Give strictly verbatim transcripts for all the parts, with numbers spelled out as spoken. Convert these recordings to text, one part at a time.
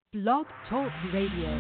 Blog Talk Radio.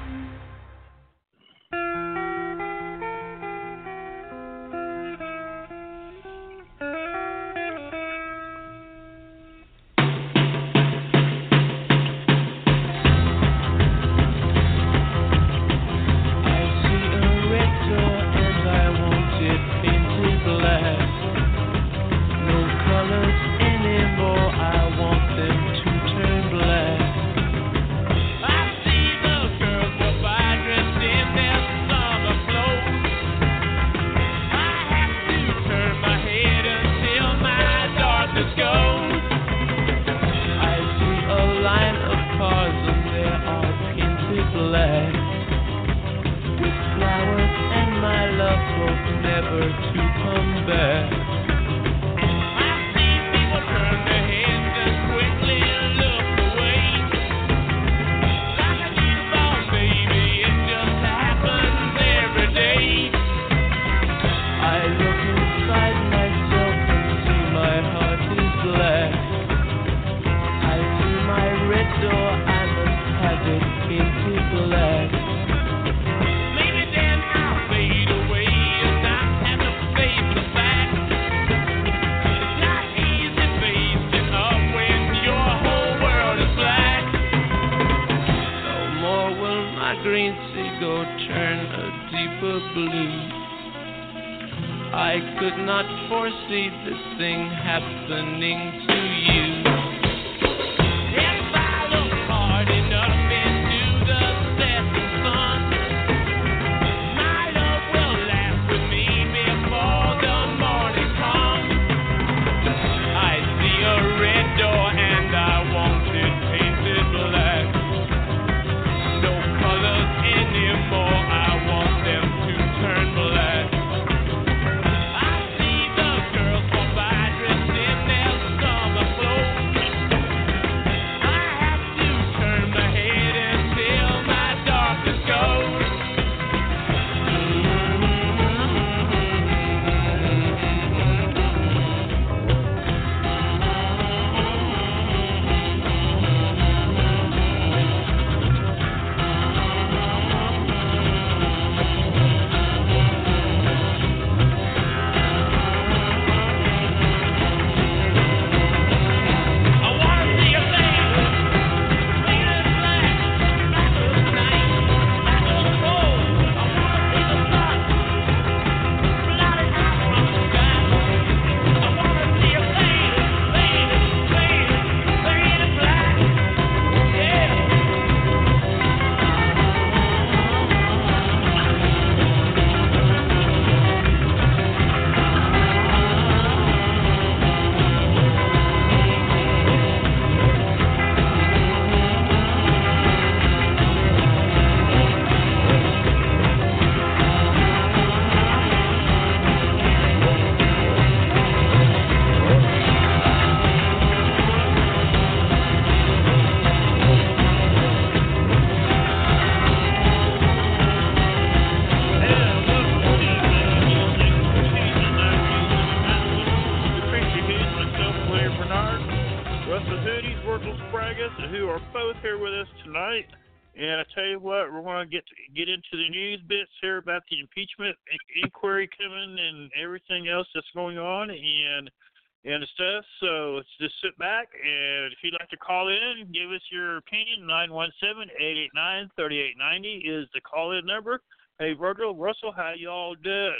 Get into the news bits here about the impeachment inquiry coming and everything else that's going on and and stuff. So let's just sit back, and if you'd like to call in, give us your opinion. nine one seven, eight eight nine, three eight nine zero is the call-in number. Hey, Virgil, Russell, how y'all doing?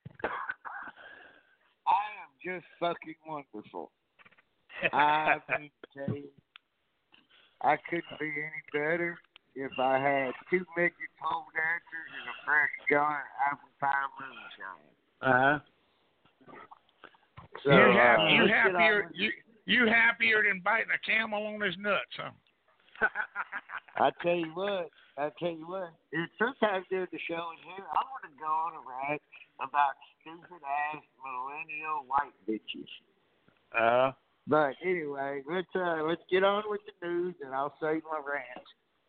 I am just fucking wonderful. I mean, tell you, I couldn't be any better. If I had two midget pole dancers and a fresh jar of apple pie moonshine. Uh-huh. So, you happy, uh, you let's get happier on with you you happier than biting a camel on his nuts, huh? I tell you what, I tell you what. It's sometimes during the show in here, I want to go on a rant about stupid ass millennial white bitches. Uh. But anyway, let's uh, let's get on with the news, and I'll save my rant.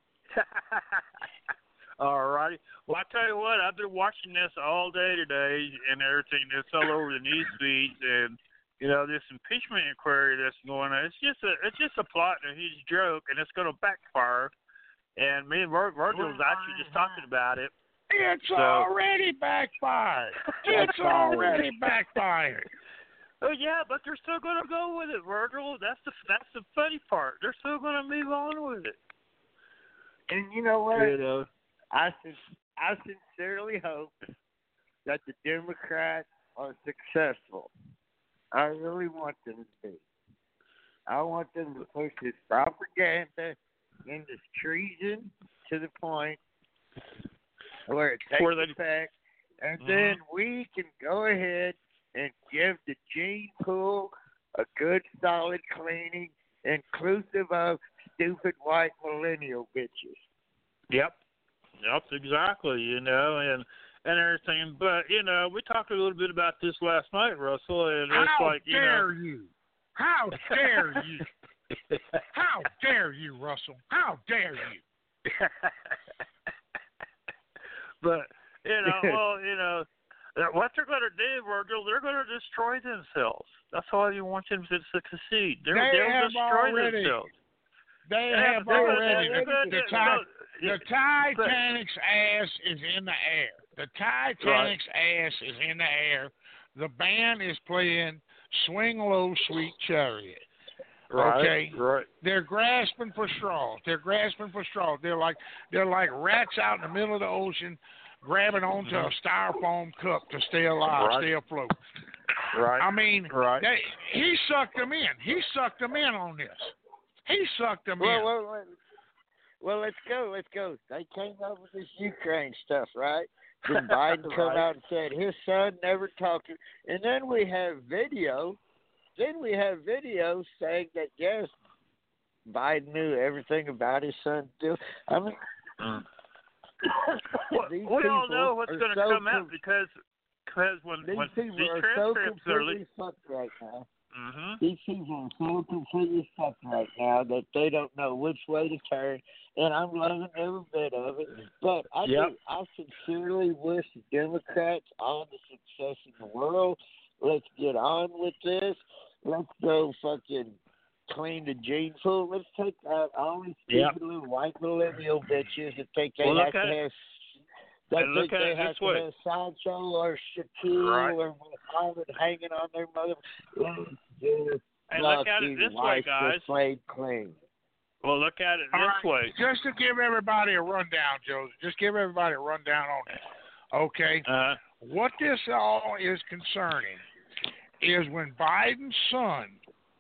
All righty. Well, I tell you what, I've been watching this all day today and everything. It's all over the news feeds, and you know this impeachment inquiry that's going on. It's just a it's just a plot and a huge joke, and it's going to backfire. And me and Vir- Virgil was actually just talking about it. It's So- already backfired. It's already backfired. Oh yeah, but they're still gonna go with it, Virgil. That's the that's the funny part. They're still gonna move on with it. And you know what? You know. I sin- I sincerely hope that the Democrats are successful. I really want them to be. I want them to push this propaganda and this treason to the point where it takes Where they- effect, and Mhm. then we can go ahead and give the gene pool a good, solid cleaning, inclusive of stupid white millennial bitches. Yep. Yep, exactly, you know, and and everything. But, you know, we talked a little bit about this last night, Russell, and it's How like, you dare know. you? How dare you? How dare you, Russell? How dare you? But, you know, well, you know, what they're going to do, Virgil, they're going to destroy themselves. That's why you want them to succeed. They're, They they'll have destroy already. themselves. They Yeah, have they're gonna- already. they're The, gonna the, do- ti- no, the Titanic's ass is in the air. The Titanic's ass is in the air. The band is playing Swing Low, Sweet Chariot. Right, Okay. right. They're grasping for straws. They're grasping for straws. They're like they're like rats out in the middle of the ocean, grabbing onto a styrofoam cup to stay alive, Right. stay afloat. Right. I mean, Right. they, he sucked them in. He sucked them in on this. He sucked them Well, in. well, well, well, let's go. Let's go. They came up with this Ukraine stuff, right? Then Biden come Right. out and said his son never talked to, and then we have video. Then we have video saying that yes, Biden knew everything about his son. Too. I mean, Mm. these we all people know what's are going to so come out com- because because when These when people these are so transcripts are completely leaked. fucked right now. Mm-hmm. These people are so completely fucked right now that they don't know which way to turn, and I'm loving every bit of it. But I Yep. do, I sincerely wish the Democrats all the success in the world. Let's get on with this. Let's go fucking clean the gene pool. Let's take out all these Yep. stupid little white millennial bitches that think they Well, look have to at it. have. That And look think at they it have this to way. have Sancho or Shaquille Right. or Muhammad hanging on their mother. Let's just And look at fucking it this way, wipe guys. the slate clean. Well, look at it All this right, way. just to give everybody a rundown, Joe. Just give everybody a rundown on this. Okay. Uh, What this all is concerning is when Biden's son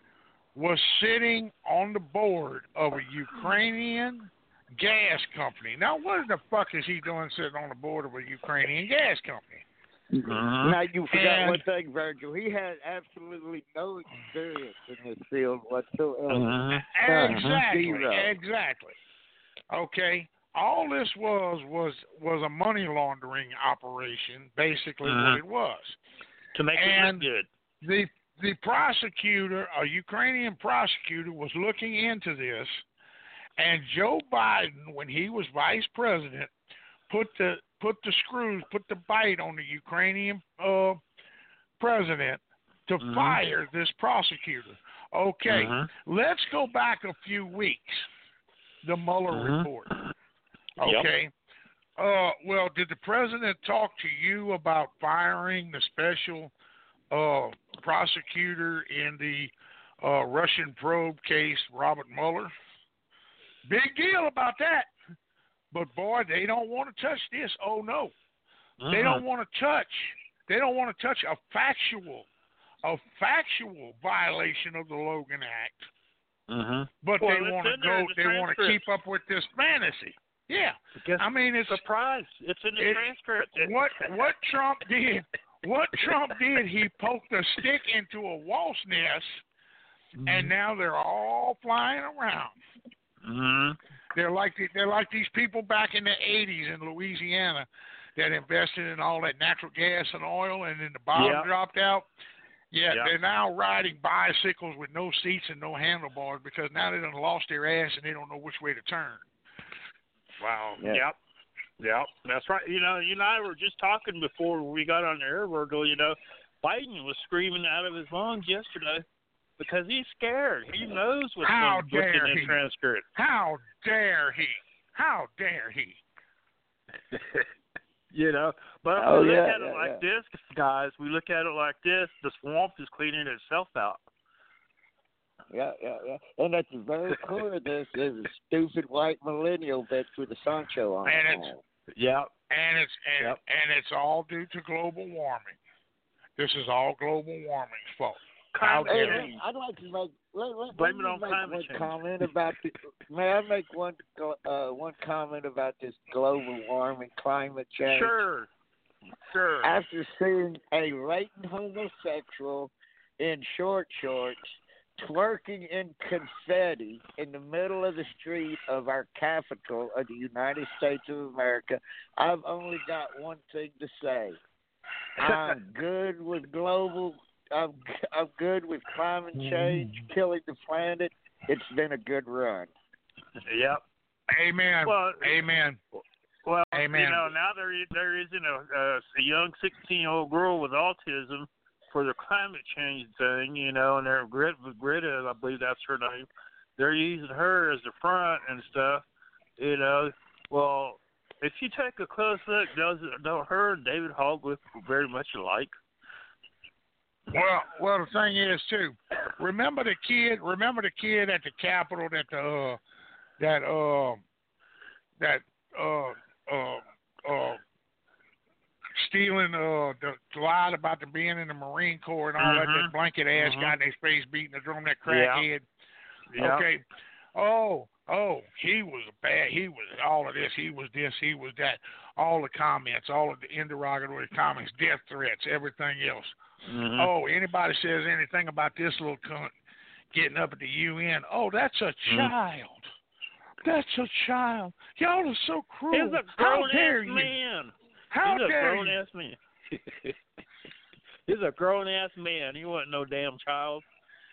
was sitting on the board of a Ukrainian gas company. Now, what the fuck is he doing sitting on the board of a Ukrainian gas company? mhm. Now you forgot And- one thing, Virgil. He had absolutely no experience in this field whatsoever. Mhm. Exactly. Zero. Exactly. Okay. All this was was was a money laundering operation, basically Mhm. what it was. To make it And- look good. The the prosecutor, a Ukrainian prosecutor, was looking into this, and Joe Biden, when he was vice president, put the put the screws, put the bite on the Ukrainian uh, president to Mhm. fire this prosecutor. Okay, Mhm. let's go back a few weeks. The Mueller Mhm. report. Yep. Okay. Uh, well, did the president talk to you about firing the special uh, prosecutor in the uh, Russian probe case, Robert Mueller? Big deal about that. But boy, they don't want to touch this. Oh no, Mhm. they don't want to touch. They don't want to touch a factual, a factual violation of the Logan Act. Mhm. But Well, they it's want to in there in go. the They want to transcript. keep up with this fantasy. Yeah, Guess I mean it's surprise. It's in the it- transcript. It- what what Trump did. What Trump did, he poked a stick into a wasp nest, and now they're all flying around. Mhm. They're like the, they're like these people back in the eighties in Louisiana that invested in all that natural gas and oil, and then the bottom Yeah. dropped out. Yeah, Yeah. they're now riding bicycles with no seats and no handlebars because now they done lost their ass and they don't know which way to turn. Wow. Yeah. Yep. Yep. That's right. You know, you and I were just talking before we got on the air, Virgil. You know, Biden was screaming out of his lungs yesterday because he's scared. He knows what's, How in, what's in dare the he. transcript. How dare he? How dare he? You know, but if Oh, we look yeah, at it yeah, like yeah. this, guys, we look at it like this, the swamp is cleaning itself out. Yeah, yeah, yeah. And at the very core of this is a stupid white millennial bitch with a Sancho on And her it's- arm. Yep. And it's and, Yep. and it's all due to global warming. This is all global warming's fault. How Climate Hey, dare change. let- I'd like to make let, let, Blame let it me on make climate one change. comment about the. May I make one uh, one comment about this global warming, climate change? Sure. Sure. After seeing a latent homosexual in short shorts twerking in confetti in the middle of the street of our capital of the United States of America, I've only got one thing to say. I'm good with global. I'm I'm good with climate change killing the planet. It's been a good run. Yep. Amen. Well, Amen. Well, Amen. you know, now there is, there isn't a, a, a young sixteen-year-old girl with autism for the climate change thing, you know, and they're Greta, Greta, I believe that's her name. They're using her as the front and stuff, you know. Well, if you take a close look, does don't her and David Hogg look very much alike? Well, well, the thing is too. Remember the kid. Remember the kid at the Capitol that the uh, that uh, that uh, uh, uh, stealing uh, the lied about the being in the Marine Corps and all that. Mhm. That blanket ass Mhm. guy in his face beating the drum. That Yeah. crackhead. Yeah. Okay. Oh, oh, he was bad. He was all of this. He was this. He was that. All the comments, all of the interrogatory comments, death threats, everything else. Mhm. Oh, anybody says anything about this little cunt getting up at the U N, oh, that's a Mm. child. That's a child. Y'all are so cruel. He's a How grown dare ass you? man. How He's a dare grown you? ass man. He's a grown ass man. He wasn't no damn child.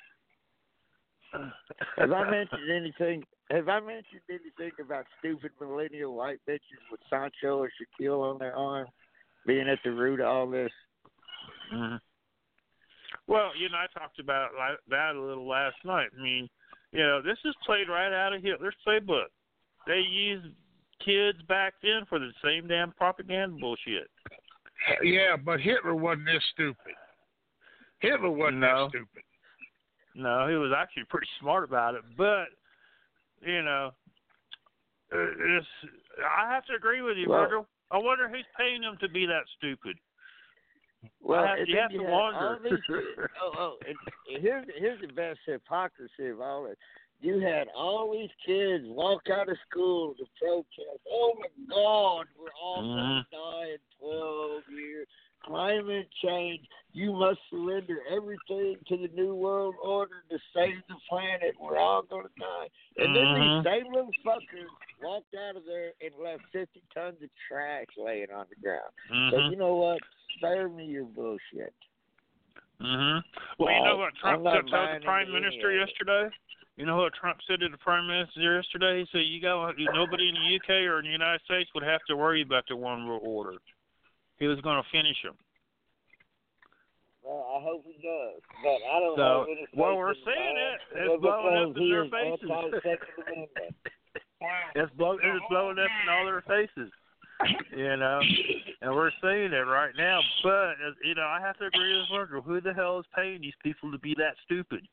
Have I mentioned anything? Have I mentioned anything about stupid millennial white bitches with Sancho or Shaquille on their arm being at the root of all this? Mm-hmm. Well, you know, I talked about like that a little last night. I mean, you know, this is played right out of Hitler's playbook. They used kids back then for the same damn propaganda bullshit. Yeah, but Hitler wasn't this stupid. Hitler wasn't No. this stupid. No, he was actually pretty smart about it. But, you know, uh, it's, I have to agree with you, Well- Virgil. I wonder who's paying them to be that stupid. Well, I have- and you then have to had wonder. all these, oh, oh, and here's here's the best hypocrisy of all it. You had all these kids walk out of school to protest. Oh my God, we're all going to die in twelve years. Climate change. You must surrender everything to the New World Order to save the planet. We're all going to die. And then Mhm. these same little fuckers walked out of there and left fifty tons of trash laying on the ground. So Mhm. you know what? Spare me your bullshit. Mhm. Well, you know what Trump I'm not said to buying the Prime into any Minister of it. yesterday? You know what Trump said to the Prime Minister yesterday? He said, "You got nobody in the U K or in the United States would have to worry about the one world order." He was going to finish them. Well, I hope he does. But I don't So, have any faith well, we're in the seeing man it. It's simply blowing up because in he their is faces. anti-Second Amendment. It's, blow, it's blowing up in all their faces, you know, and we're seeing it right now. But, uh, you know, I have to agree with Virgil. Who the hell is paying these people to be that stupid?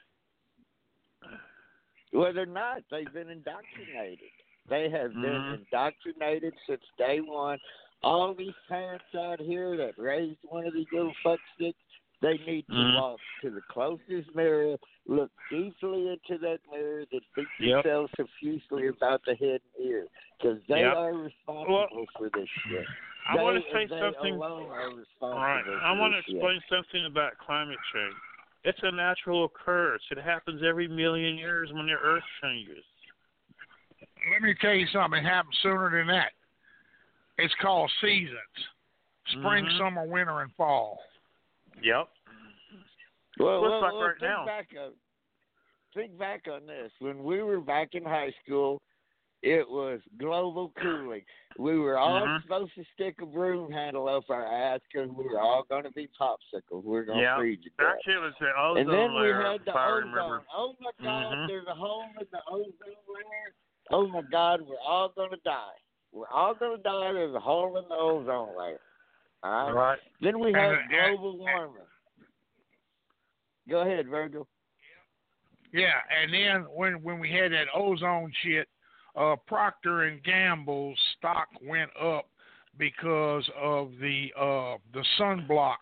Well, they're not. They've been indoctrinated. They have been Mhm. indoctrinated since day one. All these parents out here that raised one of these little fucksticks, they need to Mhm. walk to the closest mirror, look deeply into that mirror, then beat Yep. themselves profusely about the head and ear, because they Yep. are responsible for this shit. I They, want to say and they something. alone are responsible All right, for I want to this shit. explain something about climate change. It's a natural occurrence. It happens every million years when the Earth changes. Let me tell you something. It happened sooner than that. It's called seasons: spring, Mhm. summer, winter, and fall. Yep. Well, Looks well, like well right think now. back on think back on this. When we were back in high school, it was global cooling. We were all Mhm. supposed to stick a broom handle up our ass because we were all going to be popsicles. We were going to Yeah. freeze to death. Actually, it was the ozone And then we layer, had the if I ozone. remember. Oh my God! Mhm. There's a hole in the ozone layer. Oh my God, we're all gonna die. We're all gonna die. There's a hole in the ozone layer. All right. Right. Then we have And- global warming. Go ahead, Virgil. Yeah, and then when when we had that ozone shit, uh, Procter and Gamble's stock went up because of the uh, the sunblock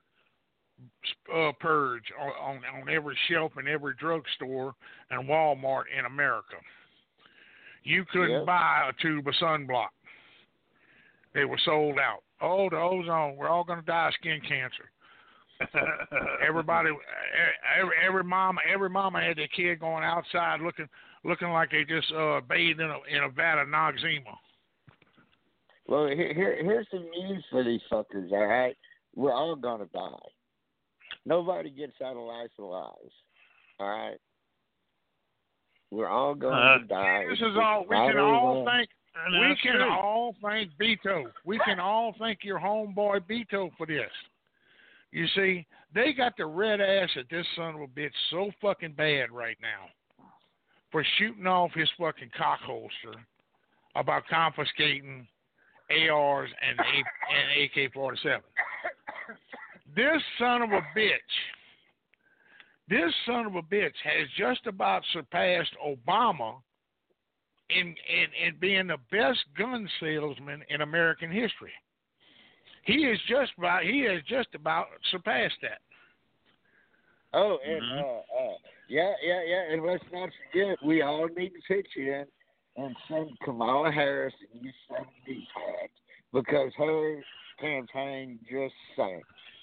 uh, purge on, on on every shelf in every drugstore and Walmart in America. You couldn't Yep. buy a tube of sunblock. They were sold out. Oh, the ozone, we're all going to die of skin cancer. Everybody, every, every mama, every mama had their kid going outside looking, looking like they just uh, bathed in a in a vat of Noxzema. Well, here, here, here's some news for these fuckers. All right, we're all gonna die. Nobody gets out of life alive. All right, we're all going Uh, to die. This It's is all. We not can all over. thank. And We that's can true. all thank Beto. We can all thank your homeboy Beto for this. You see, they got the red ass at this son of a bitch so fucking bad right now for shooting off his fucking cock holster about confiscating A Rs and, a- and A K forty-seven. This son of a bitch, this son of a bitch has just about surpassed Obama in, in, in being the best gun salesman in American history. He is just about he has just about surpassed that. Oh, and Mhm. uh, uh, yeah, yeah, yeah. And let's not forget, we all need to pitch in and send Kamala Harris a new seventies hat because her campaign just sank.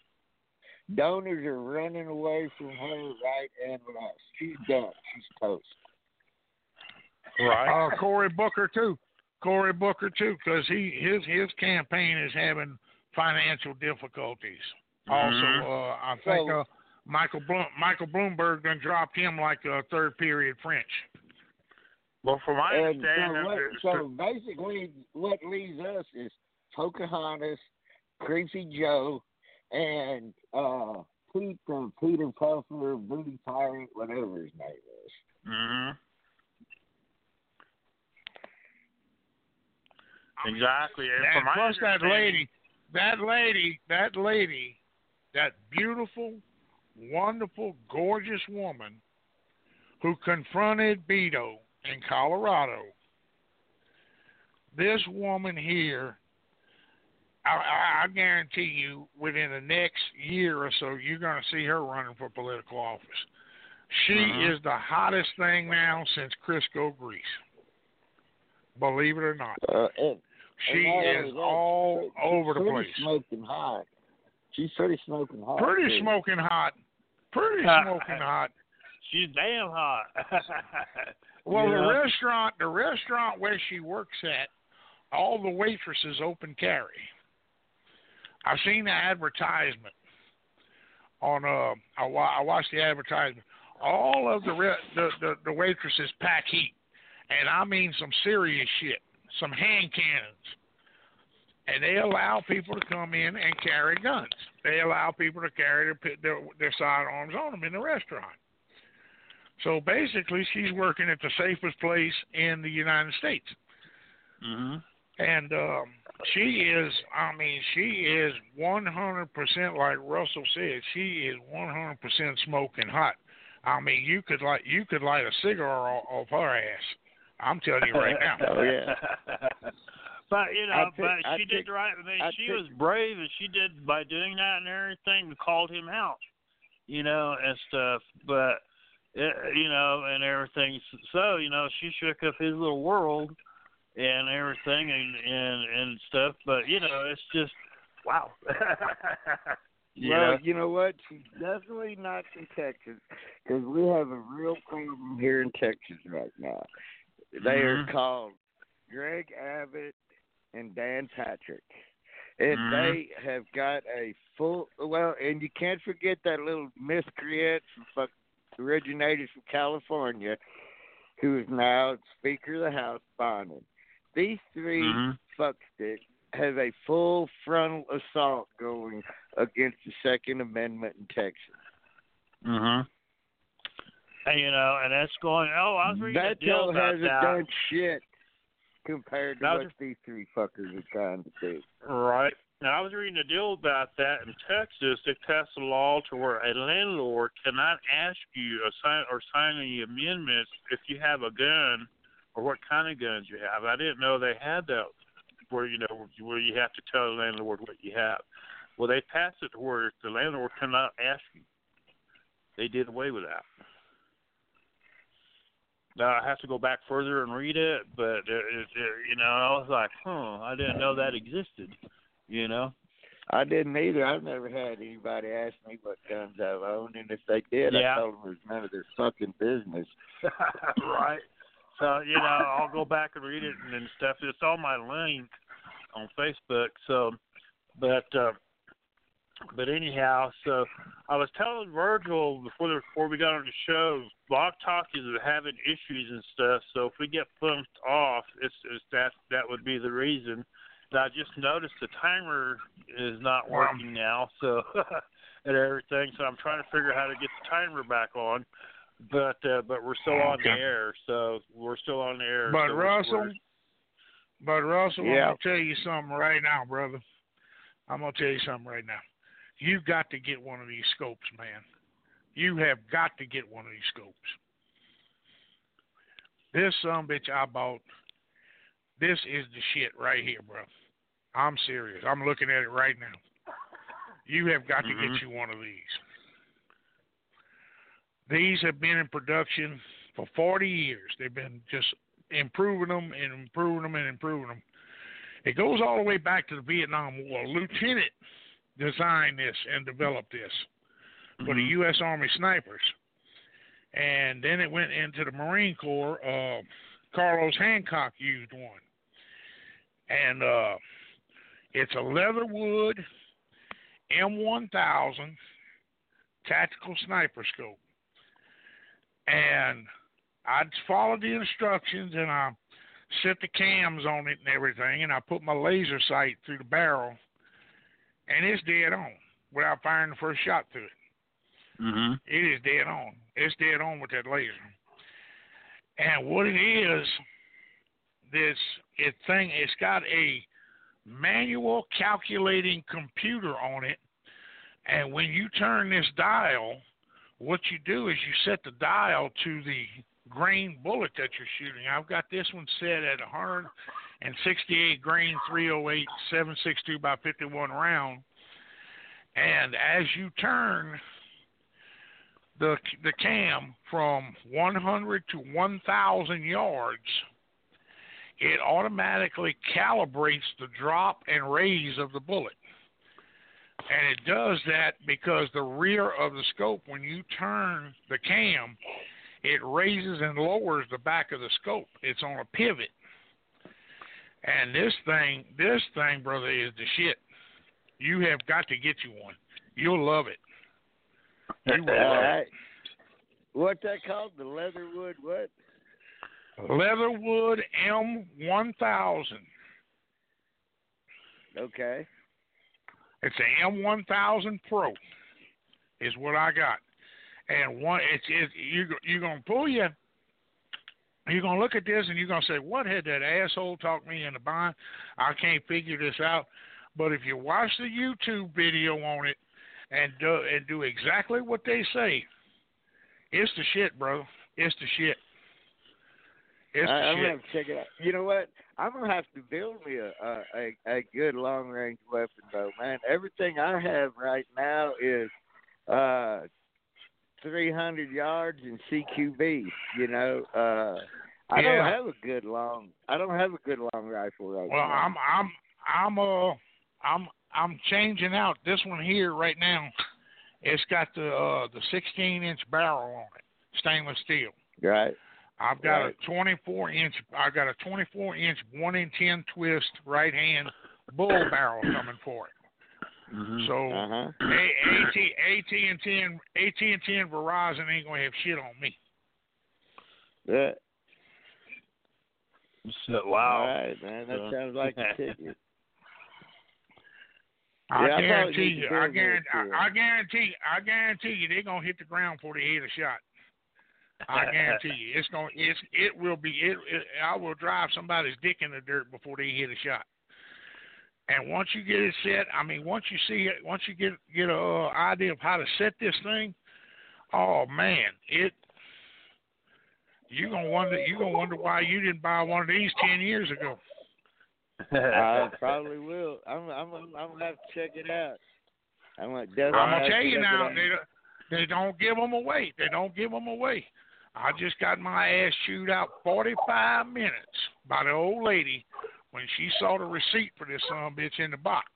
Donors are running away from her right and left. She's done. She's toast. Right. Uh, Cory Booker too. Cory Booker too, because he his his campaign is having financial difficulties. Also, Mhm. uh, I think So- uh, Michael Bloom, Michael Bloomberg done dropped him like a third period French. Well, from my And so, understanding, what, there's- so basically, what leaves us is Pocahontas, Creepy Joe, and uh, Pete, uh, Peter Puffer, Booty Pirate, whatever his name is. Mhm. Exactly. And And from my plus that understanding- lady, that lady, that lady, that beautiful, wonderful, gorgeous woman who confronted Beto in Colorado. This woman here, I, I, I guarantee you, within the next year or so, you're going to see her running for political office. She Mhm. is the hottest thing now since Crisco Grease. Believe it or not. Uh, and, She and not is only that, all she's over the pretty place. Smoking hot. She's pretty smoking hot. Pretty too. smoking hot. Pretty Uh, smoking hot. she's damn hot. Well, You the know? restaurant, the restaurant where she works at, all the waitresses open carry. I've seen the advertisement on. Uh, I, wa- I watched the advertisement. All of the, re- the the the waitresses pack heat, and I mean some serious shit, some hand cannons. And they allow people to come in and carry guns. They allow people to carry their, their, their sidearms on them in the restaurant. So basically, she's working at the safest place in the United States. Mhm. And um, she is, I mean, she is one hundred percent, like Russell said, she is one hundred percent smoking hot. I mean, you could light, you could light a cigar off, off her ass. I'm telling you right now. Oh, yeah. But you know, I pick- but I she pick- did right. I mean, I she pick- was brave, and she did by doing that and everything. We called him out, you know, and stuff. But it, you know, and everything. So you know, she shook up his little world and everything, and and and stuff. But you know, it's just wow. You well, know? you know what? She's definitely not in Texas because we have a real problem here in Texas right now. They Mhm. are called Greg Abbott and Dan Patrick. And Mhm. they have got a full, well, and you can't forget that little miscreant from fuck, originated from California who is now Speaker of the House, Bonin. These three Mhm. fucksticks have a full frontal assault going against the Second Amendment in Texas. Mhm. And, you know, and that's going. Oh, I was reading a deal Beto about hasn't that. done shit compared to That what was- these three fuckers are trying to do. Right. Now, I was reading a deal about that in Texas. They passed a law to where a landlord cannot ask you or sign, or sign any amendments if you have a gun or what kind of guns you have. I didn't know they had that where, you know, where you have to tell the landlord what you have. Well, they passed it to where the landlord cannot ask you. They did away with that. Now, I have to go back further and read it, but, it, it, it, you know, I was like, huh, I didn't know that existed, you know? I didn't either. I've never had anybody ask me what guns I've owned, and if they did, Yeah. I told them it was none of their fucking business. Right. So, you know, I'll go back and read it and, and stuff. It's on my link on Facebook. So, but, uh, but anyhow, so I was telling Virgil before the, before we got on the show, Blog Talk is having issues and stuff. So if we get bumped off, it's, it's that that would be the reason. And I just noticed the timer is not working now, so and everything. So I'm trying to figure out how to get the timer back on. But uh, but we're still on the Okay. air, so we're still on the air. But so we're- Russell, we're- but Russell, Yeah. I'm gonna tell you something right now, brother. I'm gonna tell you something right now. You've got to get one of these scopes, man. You have got to get one of these scopes. This sumbitch I bought, this is the shit right here, bro. I'm serious. I'm looking at it right now. You have got to Mhm. get you one of these. These have been in production for forty years. They've been just improving them and improving them and improving them. It goes all the way back to the Vietnam War. A lieutenant designed this and developed this for the Mhm. U S Army snipers. And then it went into the Marine Corps. Uh, Carlos Hancock used one. And uh, it's a Leatherwood M one thousand tactical sniper scope. And I'd followed the instructions, and I set the cams on it and everything, and I put my laser sight through the barrel, and it's dead on without firing the first shot through it. Mhm. It is dead on. It's dead on with that laser. And what it is, this it thing, it's got a manual calculating computer on it, and when you turn this dial, what you do is you set the dial to the grain bullet that you're shooting. I've got this one set at one hundred sixty-eight grain, three oh eight, seven sixty-two by fifty-one round. And as you turn the the cam from one hundred to one thousand yards, it automatically calibrates the drop and raise of the bullet. And it does that because the rear of the scope, when you turn the cam, it raises and lowers the back of the scope. It's on a pivot. And this thing, this thing, brother, is the shit. You have got to get you one. You'll love it. You will All love right. What's that called? The Leatherwood what? it. Leatherwood M one thousand. Okay. It's a M one thousand Pro is what I got. And one, it's, it's you, you're going to pull you, you're going to look at this and you're going to say, what had that asshole talked me into buying? I can't figure this out. But if you watch the YouTube video on it and do, and do exactly what they say, it's the shit, bro. It's the shit. It's I, the I'm shit. gonna have to check it out. You know what? I'm gonna have to build me a a, a, a good long range weapon, though, man. Everything I have right now is uh three hundred yards and C Q B. You know, uh, I Yeah. don't have a good long. I don't have a good long rifle right Well, now. I'm I'm I'm uh I'm I'm changing out this one here right now. It's got the uh the sixteen inch barrel on it, stainless steel. right. I've got Right. a twenty-four inch. I've got a twenty-four inch one in ten twist right hand bull barrel coming for it. Mhm. So Uh huh. A- AT AT and T and AT and T and Verizon ain't gonna have shit on me. Yeah. So, All wow. right, man. That So- sounds like a ticket. I Yeah, I probably guarantee need to you. build I me a guarantee. I, kit. I guarantee. I guarantee you. They're gonna hit the ground before they hit a shot. I guarantee you, it's going. It's it will be. It, it. I will drive somebody's dick in the dirt before they hit a shot. And once you get it set, I mean, once you see it, once you get get a uh, idea of how to set this thing, oh man, it. You're gonna wonder. You're gonna wonder why you didn't buy one of these ten years ago. I probably will. I'm. I'm. I'm gonna have to check it out. I'm gonna. I'm gonna tell you now. They don't, they don't give them away. They don't give them away. I just got my ass chewed out forty-five minutes by the old lady when she saw the receipt for this son of a bitch in the box.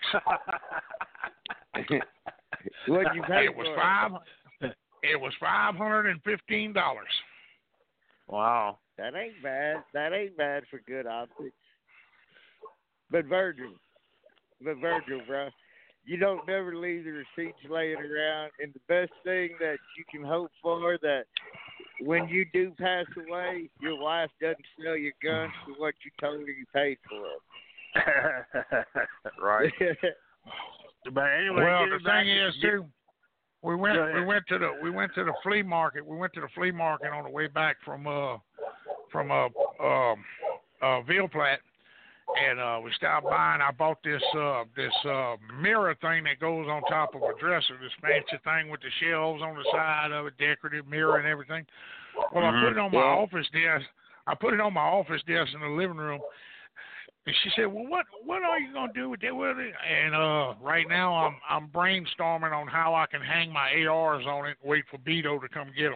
What you pay it was for five. It was five hundred and fifteen dollars. Wow. That ain't bad. That ain't bad for good optics. But Virgil, but Virgil, bro, you don't never leave the receipts laying around. And the best thing that you can hope for that when you do pass away, your wife doesn't sell your guns for what you told her you paid for them. Right. But anyway, well, get the it back. thing is too. We went. Go ahead. We went to the. We went to the flea market. We went to the flea market on the way back from uh from uh um uh Ville Platte, and uh we stopped by and I bought this uh this uh mirror thing that goes on top of a dresser. This fancy thing with the shelves on the side of it, decorative mirror and everything. Well, Mm-hmm. I put it on my Yeah. office desk. I put it on my office desk in the living room. And she said, "Well, what what are you gonna do with it?" With it? And uh, right now, I'm I'm brainstorming on how I can hang my A Rs on it and wait for Beto to come get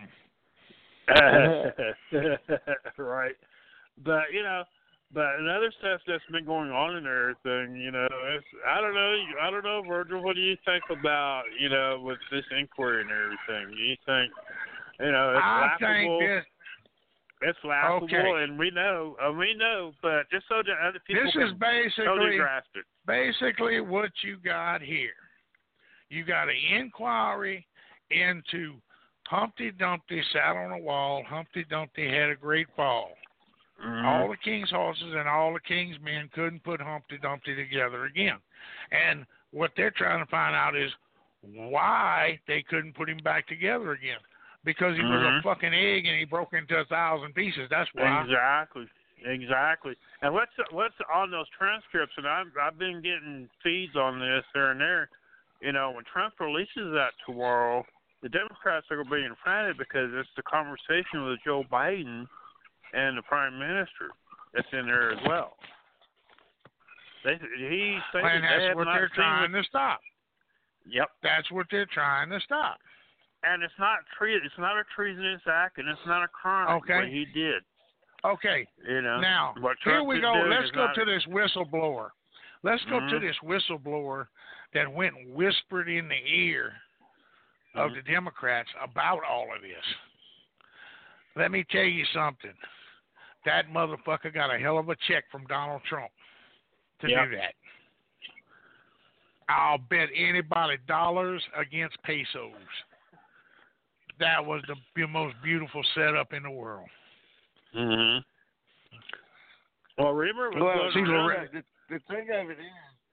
them. Right. But you know, but another stuff that's been going on and everything, you know, it's I don't know, I don't know, Virgil. What do you think about you know with this inquiry and everything? Do you think you know it's I laughable? think this. It's laughable, Okay. and we know, uh, we know, but just so that other people This can is basically totally grasp it. basically what you got here. You got an inquiry into Humpty Dumpty sat on a wall. Humpty Dumpty had a great fall. Mm-hmm. All the king's horses and all the king's men couldn't put Humpty Dumpty together again. And what they're trying to find out is why they couldn't put him back together again. Because he was Mhm. a fucking egg and he broke into a thousand pieces. That's why. Exactly, exactly. And what's what's on those transcripts? And I've I've been getting feeds on this here and there. You know, when Trump releases that tomorrow, the Democrats are going to be confronted because it's the conversation with Joe Biden and the Prime Minister that's in there as well. They he stated And they that's have what not they're seen trying the- to stop. Yep. That's what they're trying to stop. And it's not tre- It's not a treasonous act, and it's not a crime. Okay. What he did. Okay. You know. Now, what here Trump we is go. doing Let's is go not- to this whistleblower. Let's go to Mhm. this whistleblower that went and whispered in the ear of Mhm. the Democrats about all of this. Let me tell you something. That motherfucker got a hell of a check from Donald Trump to Yep. do that. I'll bet anybody dollars against pesos. That was the b- most beautiful setup in the world. Mm-hmm. Well, remember, it was Well, going see, around- Loretta- the, the thing of it is,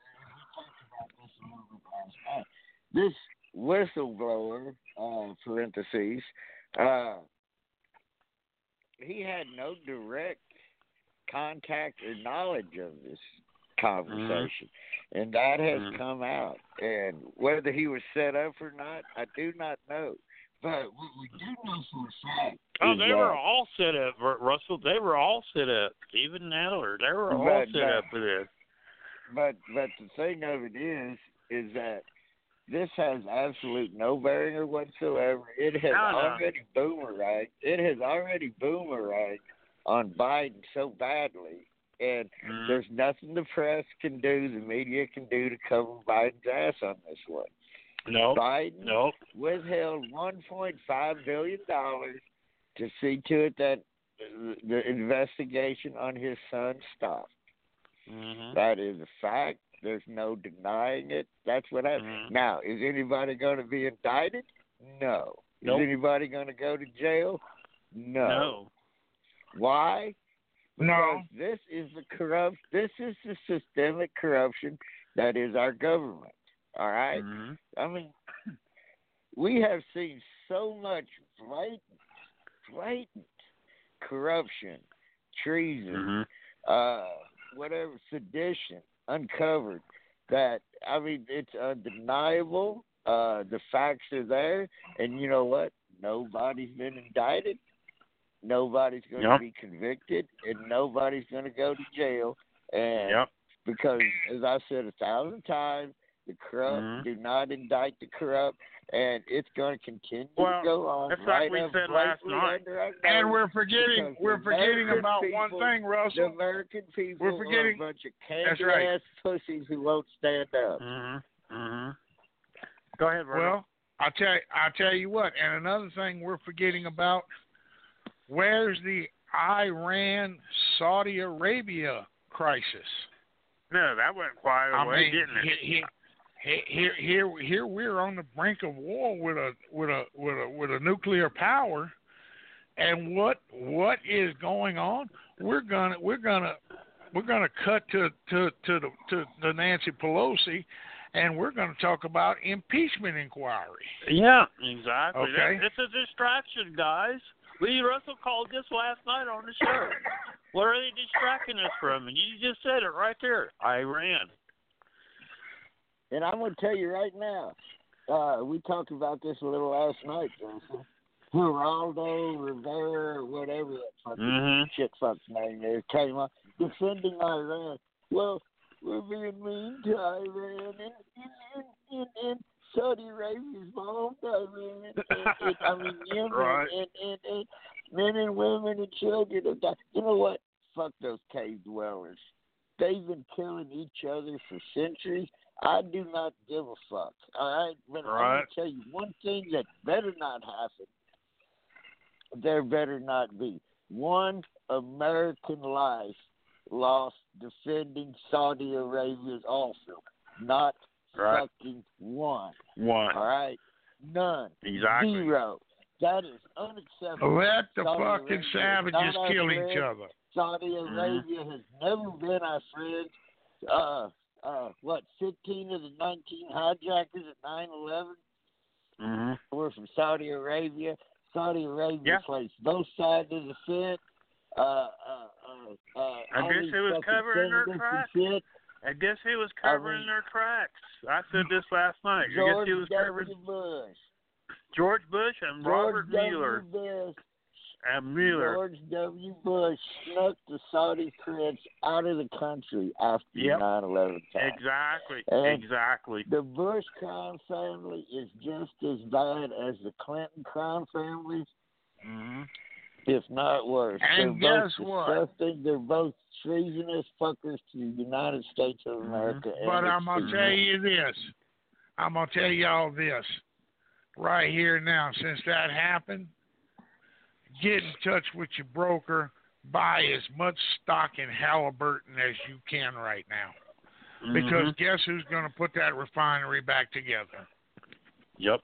and we talked about this a little bit last night, this whistleblower, uh, parentheses, uh, he had no direct contact or knowledge of this conversation, and that has Mhm. come out. And whether he was set up or not, I do not know. But what we do know for a fact Oh, is they that were all set up, Ru- Russell. They were all set up. Even Nadler, they were all But, set but- up for this. But but the thing of it is, is that this has absolute no bearing whatsoever. It has No, no. already boomeranged. It has already boomeranged on Biden so badly, and Mhm. there's nothing the press can do, the media can do to cover Biden's ass on this one. Nope. Biden Nope. withheld one point five billion dollars to see to it that the, the investigation on his son stopped. Mm-hmm. That is a fact. There's no denying it. That's what happened. Mhm. Now, is anybody going to be indicted? No. Nope. Is anybody going to go to jail? No. No. Why? No. Because this is the corrupt. This is the systemic corruption that is our government. All right? Mhm. I mean, we have seen so much blatant blatant corruption, treason, Mm-hmm. uh, whatever, sedition uncovered. That, I mean, it's undeniable. Uh, the facts are there, and you know what? Nobody's been indicted. Nobody's going to Yep. be convicted, and nobody's going to go to jail. And Yep. because, as I said a thousand times, the corrupt Mhm. do not indict the corrupt, and it's going to continue Well, to go on. it's right like we up said last blatantly night. under our And nose, we're forgetting because we're the forgetting American about people, one thing, The Russell. American people We're forgetting- are a bunch of That's candy right. ass pussies who won't stand up. Mm-hmm. Mm-hmm. Go ahead, Virgil. Well, I'll tell you, I'll tell you what. And another thing we're forgetting about: where's the Iran Saudi Arabia crisis? no, that went quite I away, mean, didn't it? Here, here, here, here, here, we're on the brink of war with a with a with a with a nuclear power, and what what is going on? We're gonna we're gonna we're gonna cut to to to the to the Nancy Pelosi, and we're gonna talk about impeachment inquiry. Yeah, exactly. Okay. That- It's a distraction, guys. Lee Russell called this last night on the show. What are they distracting us from? And you just said it right there. Iran. And I'm going to tell you right now, uh, we talked about this a little last night, Jason. Geraldo Rivera, or whatever that fucking Mhm. shit fuck's name is, came up defending Iran. Well, we're being mean to Iran, and, and, and, and Saudi Arabia's bombed Iran. And, and, I mean, Yemen, Right. and, and, and men and women and children have died. You know what? Fuck those cave dwellers. They've been killing each other for centuries. I do not give a fuck. All right? But I'm Right. going to tell you one thing that better not happen. There better not be one American life lost defending Saudi Arabia's oil field. Not Right. fucking one. One. All right? None. Exactly. Zero. That is unacceptable. Let the Saudi fucking Arabia is savages not our kill friend. each other. Saudi Arabia has never been our friend. Uh, uh, what, fifteen of the nineteen hijackers at nine eleven Mhm. were from Saudi Arabia. Saudi Arabia Yeah. plays both sides of the fence. Uh, uh, uh, uh, I all guess these it was fucking covering their senators and tracks. shit. I guess he was I covering mean- their tracks. I said this last night. I guess George he was covering W. Bush. George Bush and George Robert W. Mueller. Bush. And Mueller. George W. Bush snuck the Saudi prince out of the country after Yep. the nine eleven time. Exactly. And- Exactly. The Bush crime family is just as bad as the Clinton crime families, Mhm. if not worse. And They're guess both what? disgusting. They're both treasonous fuckers to the United States of America. and But its I'm gonna people. tell you this. I'm gonna tell y'all this right here now. Since that happened, get in touch with your broker. Buy as much stock in Halliburton as you can right now, because Mhm. guess who's going to put that refinery back together? Yep.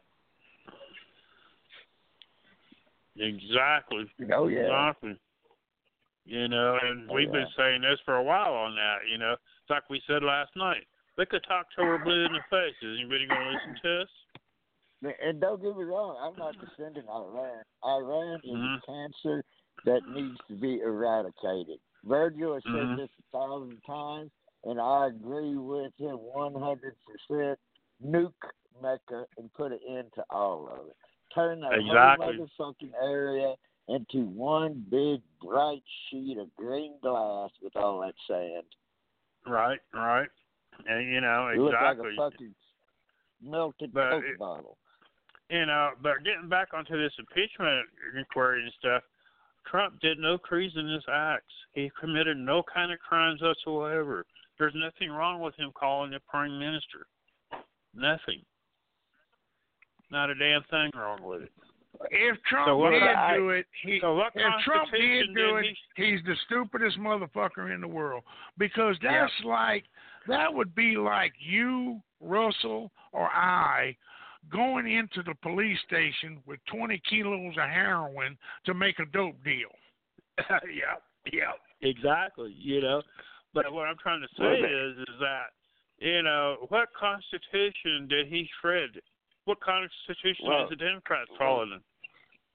Exactly. Oh, yeah. Exactly. You know, and Oh, we've been yeah. saying this for a while on that, you know. It's like we said last night. They could talk till we're blue in the face. Is anybody going to listen to us? And don't get me wrong, I'm not defending Iran. Iran is Mhm. a cancer that needs to be eradicated. Virgil has said Mhm. this a thousand times, and I agree with him one hundred percent. Nuke Mecca and put an end to all of it. Turn that Exactly. whole motherfucking area into one big bright sheet of green glass with all that sand. Right, right. And, you know, It looks exactly. like a fucking melted But Coke it- bottle. You know, but getting back onto this impeachment inquiry and stuff, Trump did no treasonous acts. He committed no kind of crimes whatsoever. There's nothing wrong with him calling the prime minister. Nothing. Not a damn thing wrong with it. If Trump So what did about- do it, he, So what if Trump constitution did do did it, he? he's the stupidest motherfucker in the world. Because Yeah. that's like, that would be like you, Russell, or I going into the police station with twenty kilos of heroin to make a dope deal. yeah, yeah, exactly. You know, but what I'm trying to say Well, is, is that you know, what constitution did he shred? What constitution Well, is the Democrats following?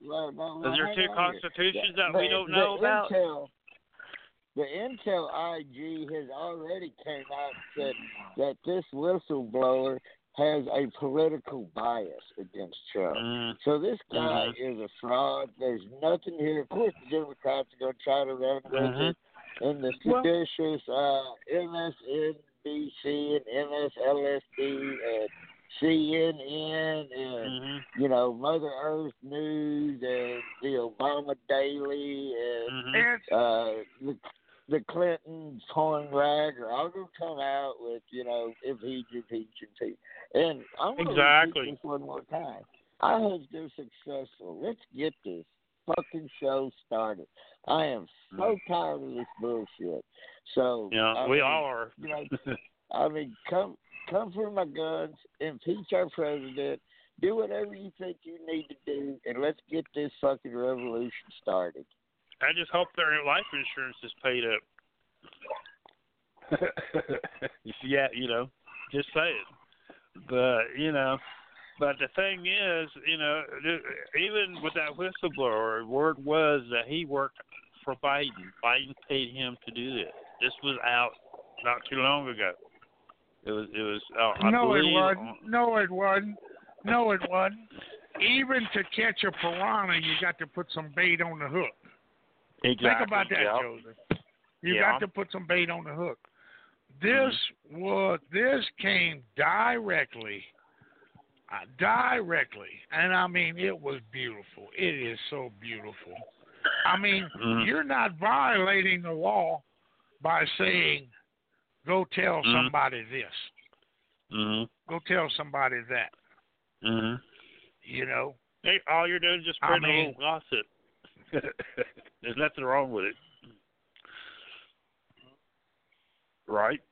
well, no, Is well, there hang two on constitutions here. that the, we don't the know about? Intel, the Intel I G has already came out and said that this whistleblower has a political bias against Trump. Mm. So this guy Mm-hmm. is a fraud. There's nothing here. Of course, the Democrats are going to try to run with Mm-hmm. it. And the Well- seditious uh, M S N B C and M S L S D and C N N and, Mm-hmm. you know, Mother Earth News and the Obama Daily and Mm-hmm. And uh, the the Clintons, Horn Rag, are all going to come out with, you know, impeach, impeach, impeach. And I'm going to Exactly. repeat this one more time. I hope they're successful. Let's get this fucking show started. I am so tired of this bullshit. So, Yeah, I we mean, all are. You know, I mean, come come for my guns, impeach our president, do whatever you think you need to do, and let's get this fucking revolution started. I just hope their life insurance is paid up. Yeah, you know, just say it. But, you know, but the thing is, you know, even with that whistleblower, word was that he worked for Biden. Biden paid him to do this. This was out not too long ago. It was, it was, oh, I no, it believe, wasn't. No, it wasn't. No, it wasn't. Even to catch a piranha, you got to put some bait on the hook. Exactly. Think about that, Yep. Joseph. You Yeah. got to put some bait on the hook. This was this came directly, uh, directly, and I mean it was beautiful. It is so beautiful. I mean, Mhm. you're not violating the law by saying, "Go tell Mhm. somebody this." Mhm. Go tell somebody that. Mhm. You know. Hey, all you're doing is just I spreading mean- a little gossip. There's nothing wrong with it. Right?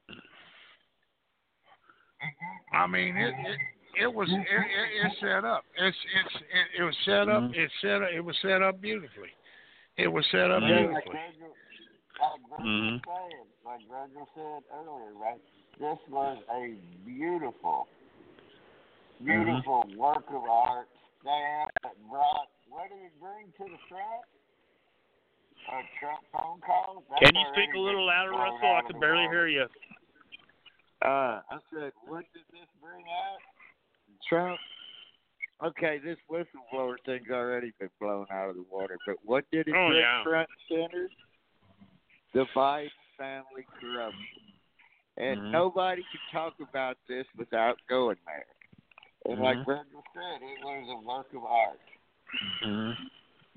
I mean, it it, it was it, it, it's set up. It's it's it, it was set up. Mhm. It's set up. It was set up beautifully. It was set up Mhm. Like beautifully. Gregor, like Gregor Mhm. said, like Gregor said earlier, right? This was a beautiful, beautiful work of art. Stamp that brought, what did it bring to the front? A Trump phone call? That's Can you already speak a little been louder, blown Russell? I out of can the barely water. hear you. Uh, I said, what did this bring out? Trump. Okay, this whistleblower thing's already been blown out of the water, but what did it Oh, bring yeah. front and center? The Biden family corruption. And Mhm. nobody can talk about this without going there. And Mhm. like Brenda said, it was a work of art. Mhm.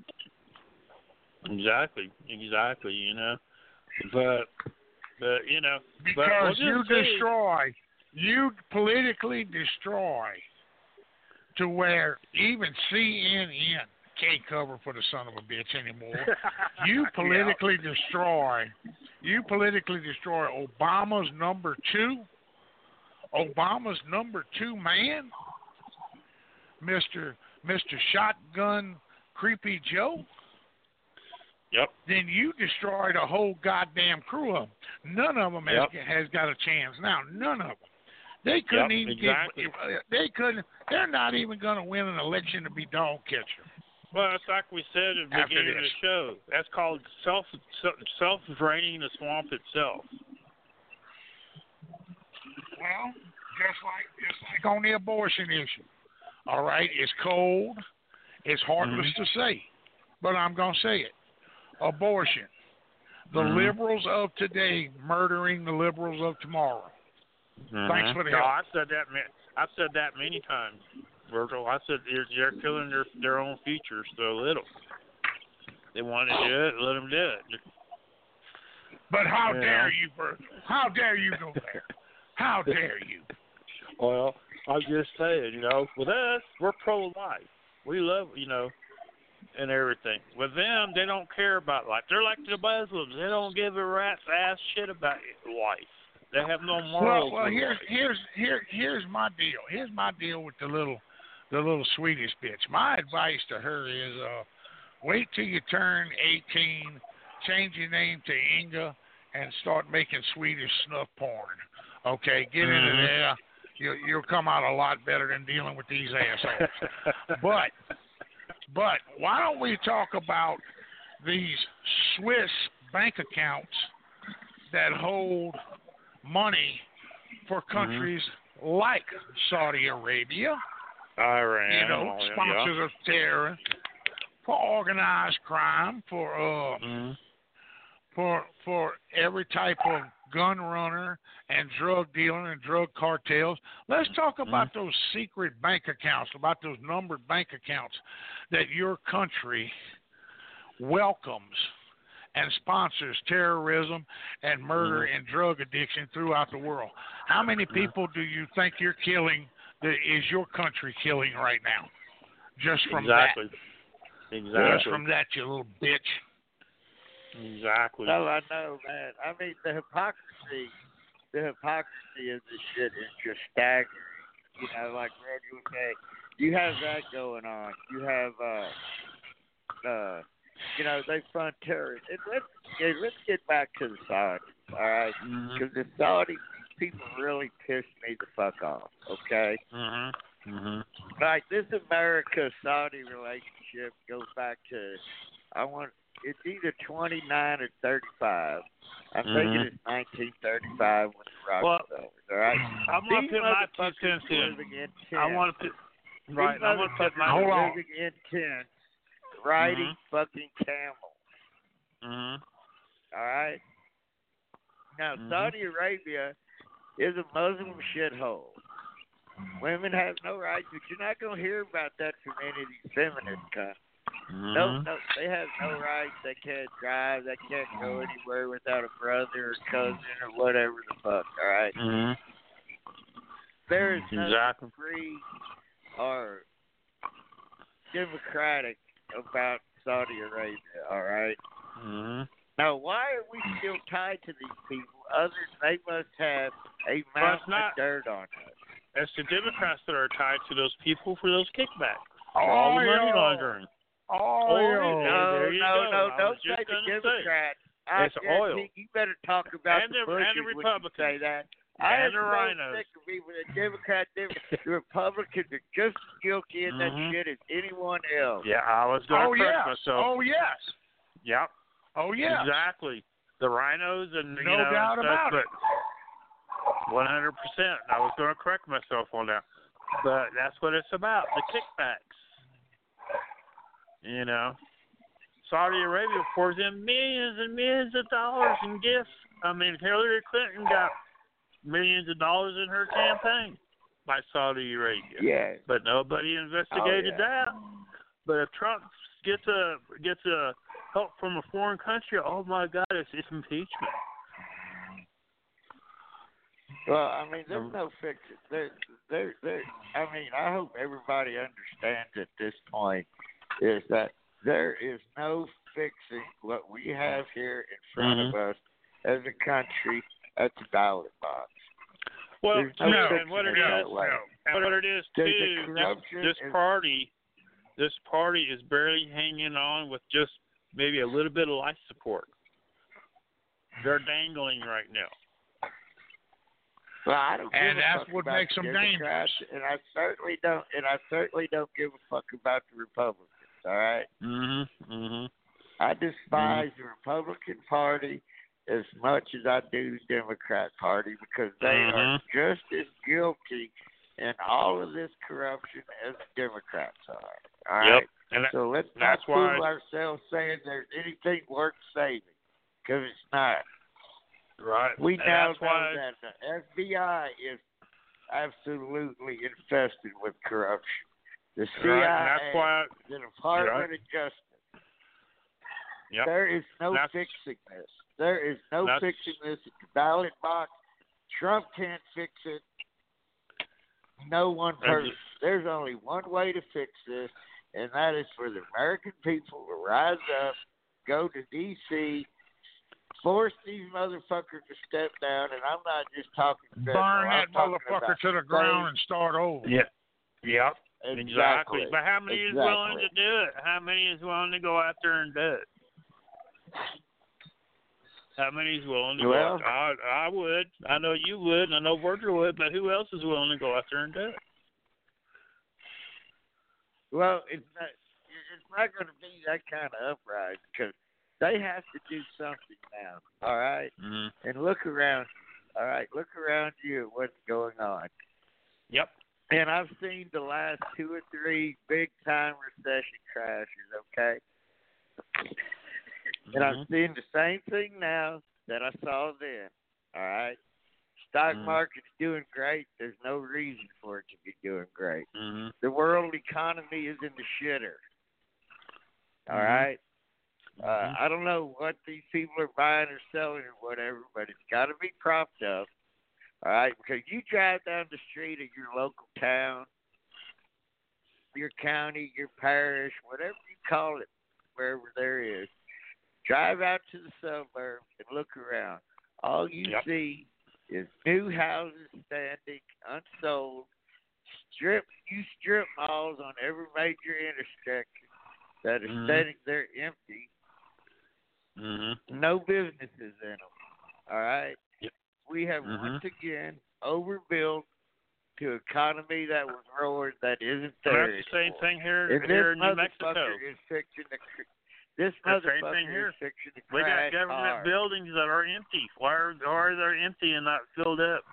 Exactly. Exactly. You know, but but you know, but we'll Because just you see. destroy, you politically destroy to where even C N N can't cover for the son of a bitch anymore. You politically destroy, you politically destroy Obama's number two, Obama's number two man, Mister Mister Shotgun Creepy Joe. Yep. Then you destroyed a whole goddamn crew of them. None of them has, Yep. has got a chance now. None of them. They couldn't Yep, even exactly. get. They couldn't. They're not even going to win an election to be dog catcher. Well, it's like we said at the After beginning of this. the show. That's called self self draining the swamp itself. Well, just like just like on the abortion issue. All right, it's cold. It's heartless Mhm. to say, but I'm going to say it. Abortion. The Mhm. liberals of today murdering the liberals of tomorrow. Thanks for the no, help. I've said that. ma- I've said that many times, Virgil. I said they're, they're killing their their own future so little. They want to do it, let them do it. But how Yeah. dare you, Virgil? How dare you go there? How dare you? Well, I'm just saying, you know, with us, we're pro-life. We love, you know, and everything. With them, they don't care about life. They're like the Muslims. They don't give a rat's ass shit about life. They have no Well, morals. well, with here's life. here's here here's my deal. Here's my deal with the little the little Swedish bitch. My advice to her is, uh, wait till you turn eighteen, change your name to Inga, and start making Swedish snuff porn. Okay, get into Mhm. there. You'll you'll come out a lot better than dealing with these assholes. But But why don't we talk about these Swiss bank accounts that hold money for countries mm-hmm. like Saudi Arabia, Iran, you know, sponsors yeah. of terror, for organized crime, for uh, mm-hmm. for for every type of gun runner and drug dealer and drug cartels. Let's talk about mm-hmm. those secret bank accounts, about those numbered bank accounts that your country welcomes and sponsors terrorism and murder mm-hmm. and drug addiction throughout the world. How many people do you think you're killing, that is your country killing right now? Just from exactly. that. Exactly. Just from that, you little bitch. Exactly. No, I know, man. I mean, the hypocrisy, the hypocrisy of this shit is just staggering. You know, like Reggie was saying, you have that going on. You have, uh, uh, you know, they fund terrorists. And let's, okay, let's get back to the Saudis, all right? Because mm-hmm. the Saudi people really pissed me the fuck off, okay? Mm-hmm. Mm-hmm. Like, this America-Saudi relationship goes back to, I want, it's either twenty-nine or thirty-five. I'm mm-hmm. thinking it's nineteen thirty-five when the rock well, was over, all right? I'm going to put my two motherfuckers cents in. living in tents. I want to put, right, These I'm going to put my, Hold on. living in tents, riding mm-hmm. fucking camels. Mm-hmm. All right. Now, mm-hmm. Saudi Arabia is a Muslim shithole. Women have no rights, but you're not going to hear about that from any of these feminist cunts. Mm-hmm. No, no, they have no rights. They can't drive. They can't go anywhere without a brother or cousin or whatever the fuck. All right. Mm-hmm. There is nothing exactly. free or democratic about Saudi Arabia. All right. Mm-hmm. Now, why are we still tied to these people? Other they must have a mountain not, of dirt on us. It's the Democrats that are tied to those people for those kickbacks. For Oh, all the money yeah. laundering. Oh, Oil. yeah. No, there you no, go. no, I don't was just say the gonna Democrats. I It's guarantee oil. You better talk about And the the- and Bushes the when you Republicans. say that. I And the am so rhinos. sick of people. The Democrats, the Republicans are just as guilty in that Mhm. shit as anyone else. Yeah, I was going to Oh, correct yes. myself. Oh, yes. Yep. Oh, yes. Exactly. The rhinos and, you No know, doubt and stuff, about it. but one hundred percent. I was going to correct myself on that. But that's what it's about, the kickbacks. You know. Saudi Arabia pours in millions and millions of dollars in gifts. I mean, Hillary Clinton got millions of dollars in her campaign by Saudi Arabia. Yeah. But nobody investigated Oh, yeah. that. But if Trump gets a gets a help from a foreign country, oh my God, it's, it's impeachment. Well, I mean, there's no fixing. There, there, there. I mean, I hope everybody understands at this point is that there is no fixing what we have here in front mm-hmm. of us as a country at the ballot box. Well, There's no, no and what it fixing it is, that way. and what it is There's too, a corruption this, this is- party, this party is barely hanging on with just maybe a little bit of life support. They're dangling right now. Well, I don't give And a that's fuck what about makes the them Democrats, dangerous. and I certainly don't. And I certainly don't give a fuck about the Republicans. All right. Mhm. Mhm. I despise the Republican Party as much as I do the Democrat Party because they are just as guilty in all of this corruption as the Democrats are. All right. Yep. And that, So let's not that's fool why- ourselves saying there's anything worth saving because it's not. right. We and now that's know why, that the F B I is absolutely infested with corruption. The C I A, right, and that's why. the Department Right. of Justice. Yep. There is no That's- fixing this. There is no That's- fixing this at the ballot box. Trump can't fix it. No one person. There's only one way to fix this, and that is for the American people to rise up, go to D C, force these motherfuckers to step down, and I'm not just talking federal, Burn I'm that talking motherfucker about to the ground and start over. Yeah. Yep. Exactly. Exactly. But how many exactly. is willing to do it? How many is willing to go out there and do it? How many is willing to Well, go out? I, I would. I know you would, and I know Virgil would, but who else is willing to go out there and do it? Well, it's not, it's not going to be that kind of uprising because they have to do something now. All right, Mm-hmm. and look around. All right, look around you at what's going on. Yep. And I've seen the last two or three big time recession crashes. Okay, Mm-hmm. and I'm seeing the same thing now that I saw then. All right. Stock Mm-hmm. market's doing great. There's no reason for it to be doing great. Mm-hmm. The world economy is in the shitter. All Mhm. right? Uh, Mhm. I don't know what these people are buying or selling or whatever, but it's got to be propped up. All right? Because you drive down the street of your local town, your county, your parish, whatever you call it, wherever there is, drive out to the suburbs and look around. All you Yep. see is new houses standing, unsold, strip you strip malls on every major intersection that are Mhm. standing there empty, Mm-hmm. no businesses in them. All right, Yep. we have Mhm. once again overbuilt to an economy that was roaring that isn't Well, there that's the same anymore. thing here And here this in New Mexico. motherfucker is fixing the. cr- This The same motherfucker thing here. is fixing the We got crash government hard. buildings that are empty. Why are, why are they empty and not filled up?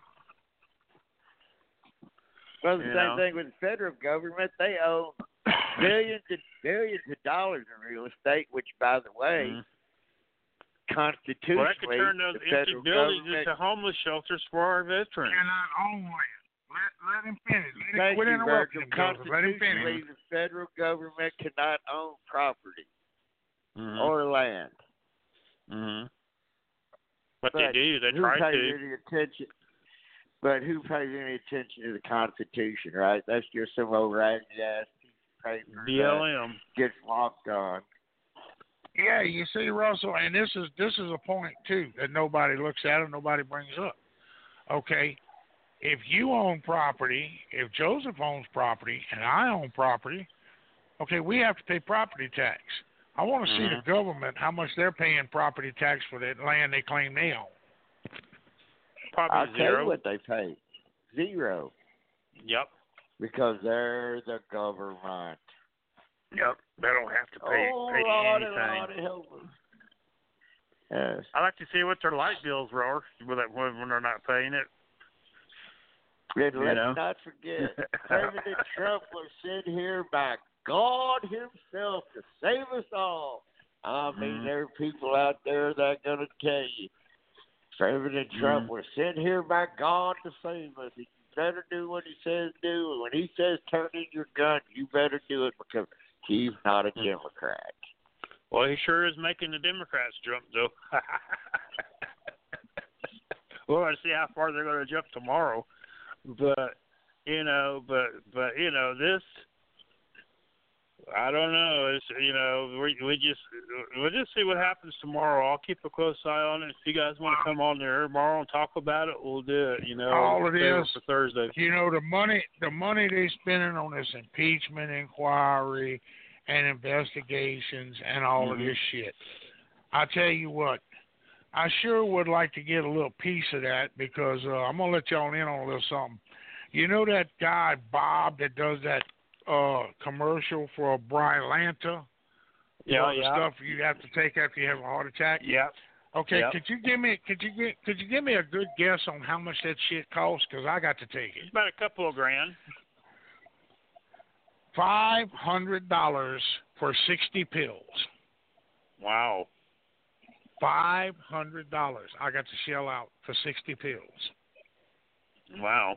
Well, the You same know? thing with the federal government. They own billions and billions of dollars in real estate, which, by the way, Mhm. constitutionally, Well, that could turn those the empty federal buildings government. into homeless shelters for our veterans. Cannot own land. Let, let him finish. Let him Thank quit you, interrupting Virgil. him, Joseph. Let him finish. Constitutionally, the federal government cannot own property Mm-hmm. or land. Mm-hmm. But, But they do. They who try pays to. any attention? But who pays any attention to the Constitution, right? That's just some old ragged ass piece of paper B L that M. gets walked on. Yeah, you see, Russell, and this is this is a point too that nobody looks at and nobody brings up. Okay, if you own property, if Joseph owns property and I own property, okay, we have to pay property tax. I want to see Mhm. the government how much they're paying property tax for that land they claim they own. Probably I'll tell zero. you what they pay. Zero. Yep. Because they're the government. Yep. They don't have to pay, oh, pay Lordy, anything. Lordy, help us. Yes. I like to see what their light bills are when when they're not paying it. And You let's know? not forget, President Trump was sent here by God himself to save us all. I mean, Mhm. there are people out there that are going to tell you, President Trump Mhm. was sent here by God to save us. You better do what he says do. And when he says turn in your gun, you better do it because he's not a Mhm. Democrat. Well, he sure is making the Democrats jump, though. We'll have to see how far they're going to jump tomorrow. But, you know, but, but you know, this, I don't know. It's, you know, we we just, we'll just see what happens tomorrow. I'll keep a close eye on it. If you guys want to come on there tomorrow and talk about it, we'll do it, you know. All it save is- for Thursday. You know, the money the money they're spending on this impeachment inquiry and investigations and all Mhm. of this shit. I tell you what, I sure would like to get a little piece of that because uh, I'm gonna let y'all in on a little something. You know that guy Bob that does that uh, commercial for Brylanta? Yeah, All the yeah. stuff you have to take after you have a heart attack. Yeah. Okay, Yep. could you give me could you get could you give me a good guess on how much that shit costs? Because I got to take it. It's about a couple of grand. Five hundred dollars for sixty pills. Wow. Five hundred dollars I got to shell out for sixty pills. Wow.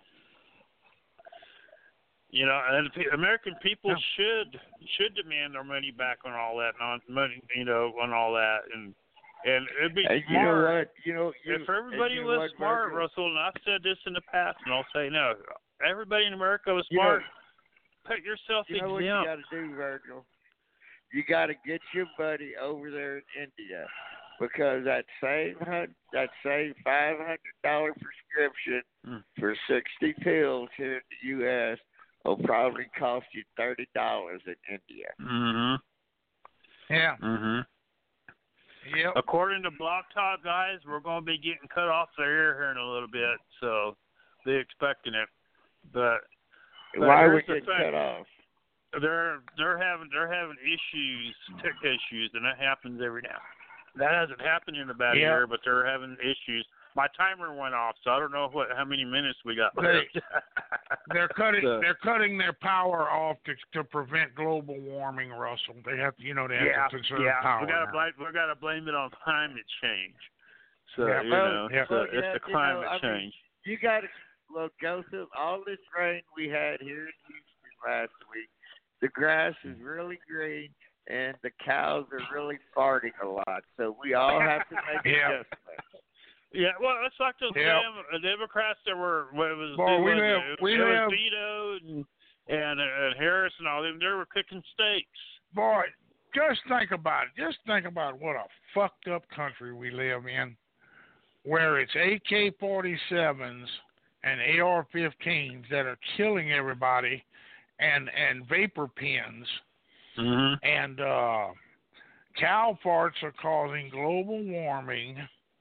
You know, and the American people Yeah. should should demand their money back on all that non money, you know, on all that, and and it'd be And you smart know what? You know, you, if everybody and you know was what, smart, Virgil? Russell. And I've said this in the past, and I'll say no. Everybody in America was You know- smart. Put yourself You know what you exempt. got to do, Virgil? You got to get your buddy over there in India because that same hun- that same five hundred dollar prescription Mm. for sixty pills here in the U S will probably cost you thirty dollars in India. Mhm. Yeah. Mhm. Yep. According to Blog Talk, guys, we're going to be getting cut off the air here in a little bit, so be expecting it. But, but Why are we here's the getting thing. cut off? they're they're having they're having issues, tech issues, and that happens every now. That hasn't happened in about yeah. a year, but they're having issues. My timer went off, so I don't know what how many minutes we got They, left. they're cutting So- they're cutting their power off to to prevent global warming, Russell. They have to, you know, they have yeah, to conserve yeah. power. We gotta now. blame we gotta blame it on climate change. So Yeah, you well, know, yeah. so Well, it's yeah, the you know, climate I mean, change. You got to look, Joseph. All this rain we had here in Houston last week, the grass is really green, and the cows are really farting a lot. So we all have to make Yeah. adjustments. Yeah, well, it's like those Yep. damn Democrats that were what it was. Boy, it we was, live- it, we it live- was Vito and and, uh, and Harris and all them. They were cooking steaks. Boy, just think about it. Just think about what a fucked up country we live in, where it's A K forty-sevens and A R fifteens that are killing everybody, and and vapor pens, Mm-hmm. and uh, cow farts are causing global warming,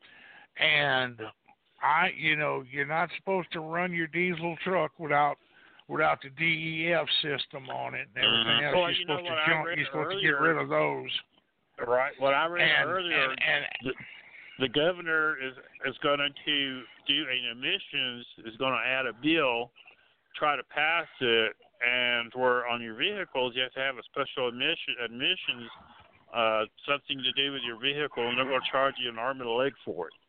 and I, you know, you're not supposed to run your diesel truck without without the D E F system on it and everything Mhm. else. Well, you're you know supposed what to I jump, read you're supposed to earlier- get rid of those. Right. What I read And, earlier, and, and the, the governor is is going to do an emissions is going to add a bill, try to pass it, and where on your vehicles you have to have a special emission admissions, uh, something to do with your vehicle, and they're going to charge you an arm and a leg for it.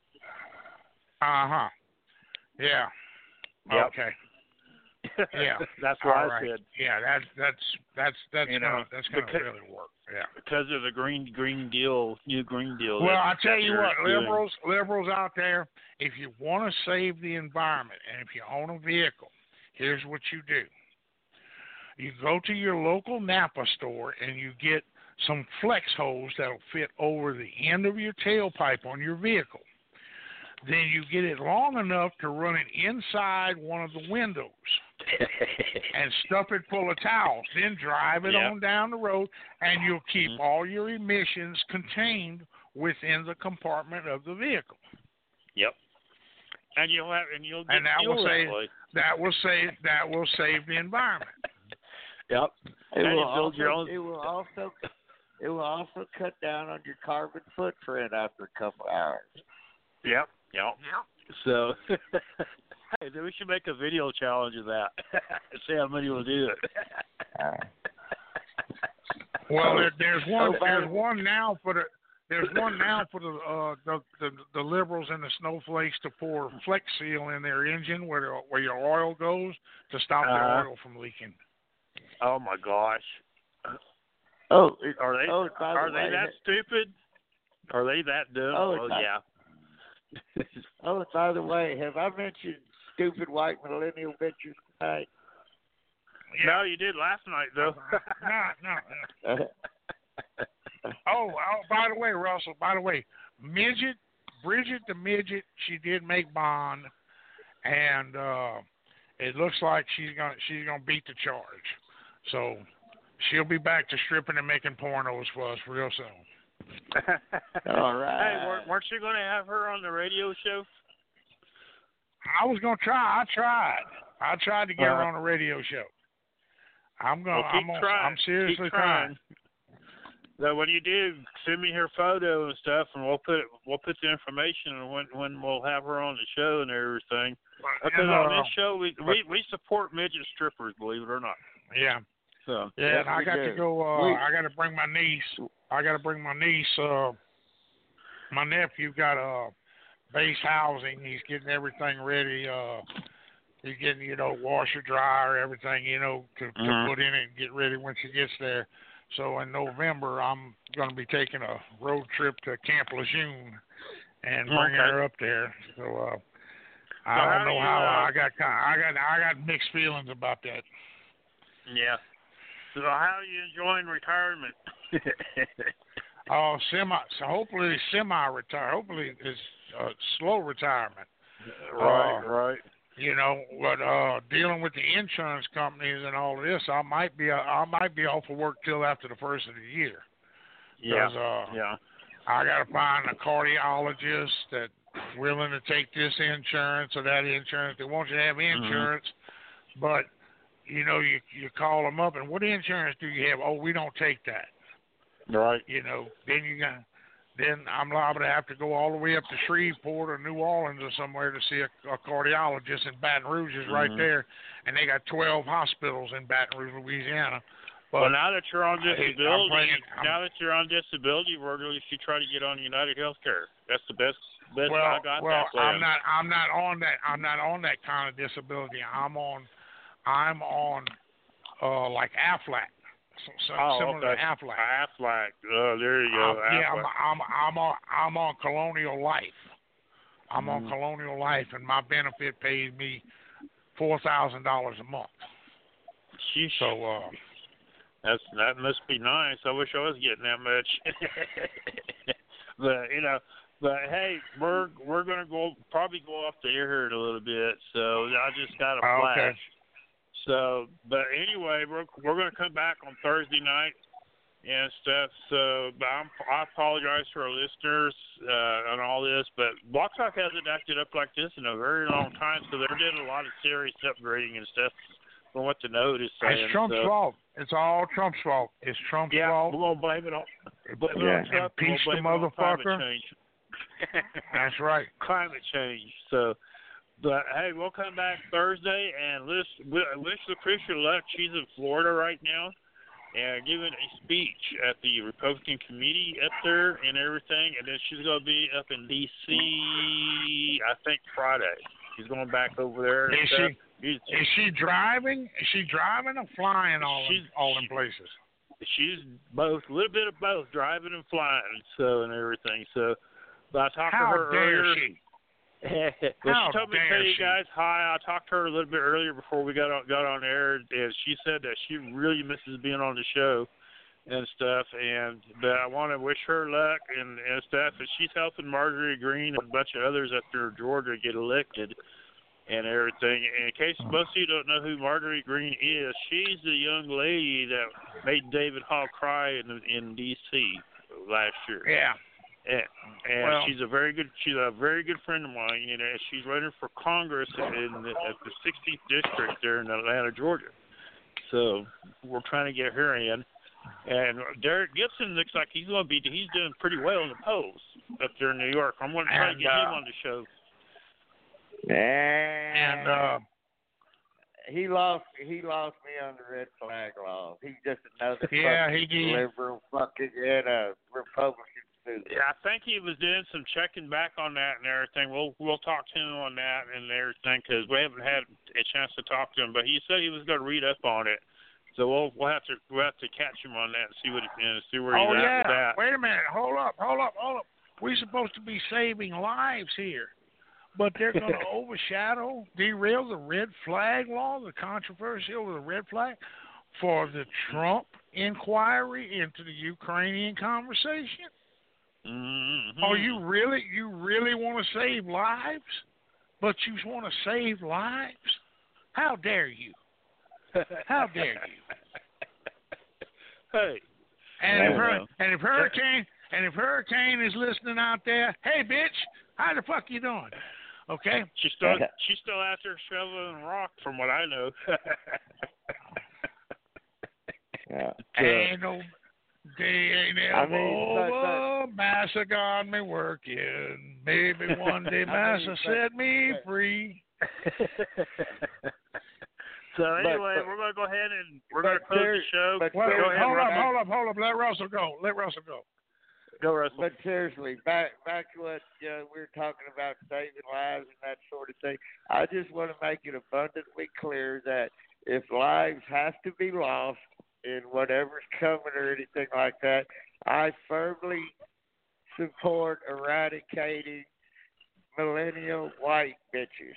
uh huh, yeah, Yep. okay, Yeah. That's what all I right. said. Yeah, that's that's that's that's You know, gonna that's gonna because- really work. Yeah. Because of the green green deal, new green deal. Well, that- I tell that you they're what, doing. liberals, liberals out there, if you want to save the environment and if you own a vehicle, here's what you do. You go to your local Napa store and you get some flex hose that'll fit over the end of your tailpipe on your vehicle. Then you get it long enough to run it inside one of the windows and stuff it full of towels. Then drive it Yep. on down the road, and you'll keep Mhm. all your emissions contained within the compartment of the vehicle. Yep. And you'll have and you'll get And that fuel will that save way. that will save that will save the environment. Yep. It And will, you build your also, own- it will also it will also cut down on your carbon footprint after a couple hours. Yep. Yep. So, hey, then we should make a video challenge of that. See how many will do it. Uh, Well, there, there's one Oh, by there's the- one now for the there's one now for the uh the, the the liberals and the snowflakes to pour Flex Seal in their engine where the, where your oil goes to stop Uh-huh. the oil from leaking. Oh my gosh. oh, it, Are they oh, by the are way, they that stupid? Are they that dumb? Oh, Oh, it's not- yeah. oh, and by the way, have I mentioned stupid white millennial bitches tonight? No, you did last night though. no, no. Oh, oh, by the way, Russell, by the way, midget, Bridget the midget, she did make bond, and uh, it looks like she's gonna she's gonna beat the charge. So she'll be back to stripping and making pornos for us real soon. All right. Hey, weren't, weren't you going to have her on the radio show? I was gonna try. I tried. I tried to get her Uh-huh. on a radio show. I'm gonna. Well, keep I'm gonna, trying. I'm seriously keep trying. So when you do, send me her photo and stuff, and we'll put we'll put the information on when when we'll have her on the show and everything. Because And, on uh, this show, we, we we support midget strippers, believe it or not. Yeah. So Yeah, Yes, and I we got do. to go. Uh, We- I got to bring my niece. I got to bring my niece. Uh, my nephew got a uh, base housing. He's getting everything ready. Uh, he's getting, you know, washer, dryer, everything, you know, to, to Mhm. put in it and get ready when she gets there. So in November, I'm going to be taking a road trip to Camp Lejeune and bringing Okay. her up there. So uh, I So how don't do know you, how uh, I got. Kind I got. I got mixed feelings about that. yeah. So how are you enjoying retirement? Oh, semi. So hopefully semi-retire. Hopefully it's uh, slow retirement. right, Uh, right. You know, but uh, dealing with the insurance companies and all of this, I might be. I might be off of work till after the first of the year. Yeah. 'Cause, uh, Yeah. I got to find a cardiologist that willing to take this insurance or that insurance. They want you to have insurance, but you know, you you call them up and what insurance do you have? Oh, we don't take that. Right. You know, then you got, then I'm liable to have to go all the way up to Shreveport or New Orleans or somewhere to see a, a cardiologist, and Baton Rouge is right Mhm. there, and they got twelve hospitals in Baton Rouge, Louisiana. But well, now that you're on I- I'm disability, playing- I'm- now that you're on disability, Virgil, you should try to get on United Healthcare. That's the best. best well, I got well, that plan. I'm not, I'm not on that, I'm not on that kind of disability. I'm on, I'm on, uh, like Aflac, so, so, Oh, similar okay. to Aflac. Aflac. Oh, there you go. Um, yeah, I'm, Aflac. I'm, I'm on, I'm on Colonial Life. I'm on Mhm. Colonial Life, and my benefit pays me four thousand dollars a month. Sheesh. So, uh, That's that must be nice. I wish I was getting that much. But you know, but hey, we're we're gonna go probably go off the air here in a little bit. So I just got a Oh, flash. okay. So, but anyway, we're we're gonna come back on Thursday night and stuff. So, but I'm, I apologize to our listeners uh, on all this, but Block Talk hasn't acted up like this in a very long time. So they're doing a lot of serious upgrading and stuff from what the note is saying. it's Trump's so, fault. It's all Trump's fault. It's Trump's Yeah, fault. we're gonna blame it on blame it Yeah. on Trump. and Impeach we'll the blame it on climate motherfucker. change. That's right. Climate change. So, but hey, we'll come back Thursday and wish wish Lucretia luck. She's in Florida right now, and giving a speech at the Republican committee up there and everything. And then she's gonna be up in D C I think Friday. She's going back over there. and Is stuff. she She's- is she driving? Is she driving or flying all in, She's- all in places? She's both, a little bit of both, driving and flying, so and everything. So, but I talked How to her dare earlier. she? well, How she told me to dare tell you she? guys hi. I talked to her a little bit earlier before we got on, got on air, and she said that she really misses being on the show and stuff. And but I want to wish her luck and, and stuff. And she's helping Marjorie Greene and a bunch of others up there in Georgia get elected and everything. And in case most of you don't know who Marjorie Greene is, she's the young lady that made David Hall cry in in D C last year. Yeah. And, and Well- she's a very good she's a very good friend of mine, you know, and she's running for Congress in the, at the sixteenth district there in Atlanta, Georgia. So we're trying to get her in. And Derek Gibson looks like he's going to be he's doing pretty well in the polls up there in New York. I'm going to try And, to get him uh, on the show. And uh, he lost. He lost me on the red flag law. He's just another Yeah, fucking he did. liberal fucking and a Republican student. Yeah, I think he was doing some checking back on that and everything. We'll we'll talk to him on that and everything because we haven't had a chance to talk to him. But he said he was going to read up on it, so we'll we'll have to we'll have to catch him on that and see what and see where he's oh at yeah. with that. Wait a minute. Hold up. Hold up. Hold up. We're supposed to be saving lives here, but they're going to overshadow, derail the red flag law, the controversy over the red flag, for the Trump inquiry into the Ukrainian conversation. Mm-hmm. Oh, you really, you really want to save lives, but you want to save lives? How dare you? How dare you? Hey. And if, Oh, hur- well. and if Hurricane and if Hurricane is listening out there, hey bitch, how the fuck you doing? Okay. She's still she's still out there shoveling rock, from what I know. Yeah. Ain't no day ain't I ever mean, but- over. Massa got me working. Maybe one day I mean, Massa but- set me but- free. So anyway, but- we're gonna go ahead and we're but gonna close the there- show. but Wait, go wait, ahead, hold up, Russell. hold up, hold up. Let Russell go. Let Russell go. Go, Russell. But seriously, back back to what uh, we were talking about, saving lives and that sort of thing. I just want to make it abundantly clear that if lives have to be lost in whatever's coming or anything like that, I firmly support eradicating millennial white bitches.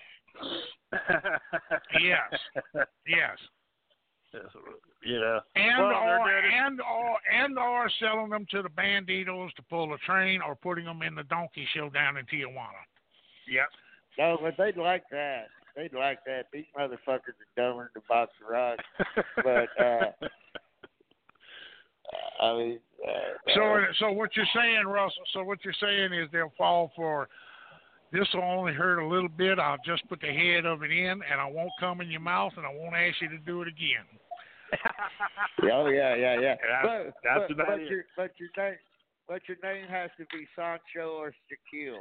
Yes. Yes. You know. And Well, they're or doing it- and or and or selling them to the banditos to pull a train, or putting them in the donkey show down in Tijuana. Yep. No, but they'd like that. They'd like that. These motherfuckers are dumber than a box of rocks. But, uh, I mean, uh, So uh, so what you're saying, Russell? So what you're saying is they'll fall for This will only hurt a little bit. I'll just put the head of it in, and I won't come in your mouth, and I won't ask you to do it again. Oh yeah, yeah, yeah. That's, but that's but, about but it. your but your name but your name has to be Sancho or Shaquille.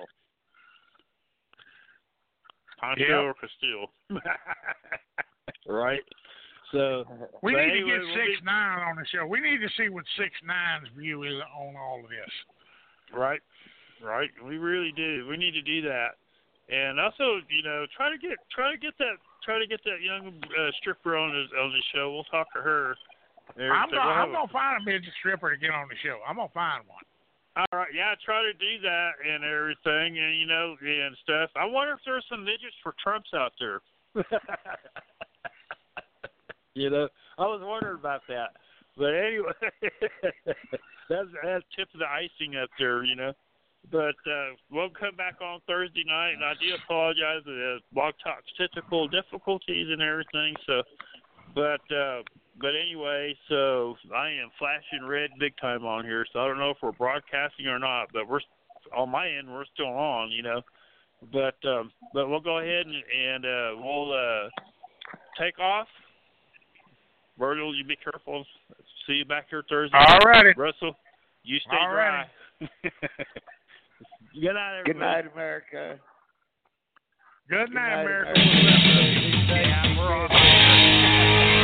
Poncho Yep. or Castile. Right? So, We but need anyway, to get we'll six nine on the show. We need to see what six nine's view is on all of this. Right, right. We really do. We need to do that, and also, you know, try to get try to get that try to get that young uh, stripper on the on the show. We'll talk to her. And I'm everything. gonna, We'll I'm have gonna find a midget stripper to get on the show. I'm gonna find one. a, all right, yeah. Try to do that and everything, and you know, and stuff. I wonder if there's some midgets for Trumps out there. You know, I was wondering about that. But anyway, that's that's tip of the icing up there, you know. But uh, we'll come back on Thursday night, and I do apologize for the Blog Talk technical difficulties and everything. So, but uh, but anyway, so I am flashing red big time on here. So I don't know if we're broadcasting or not, but we're on my end. We're still on, you know. But um, but we'll go ahead and, and uh, we'll uh, take off. Virgil, you be careful. See you back here Thursday. All righty. Russell, you stay All dry. righty. Good night, everybody. Good night, America. Good night, night, America. America. Yeah, we're on.